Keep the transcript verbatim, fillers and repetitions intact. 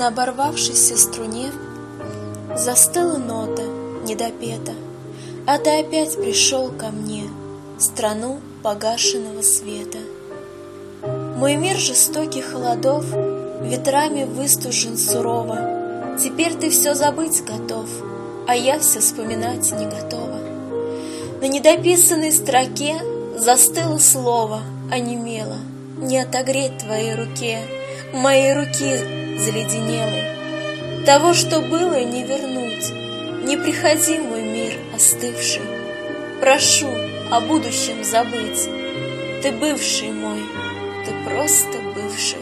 На оборвавшейся струне застыла нота недопета, а ты опять пришел ко мне, в страну погашенного света. Мой мир жестоких холодов ветрами выстужен сурово. Теперь ты все забыть готов, а я все вспоминать не готова. На недописанной строке застыло слово, онемело. Не отогреть твоей руке, моей руки заледенелой. Того, что было, не вернуть. Не приходи, мой мир остывший. Прошу о будущем забыть. Ты бывший мой, ты просто бывший.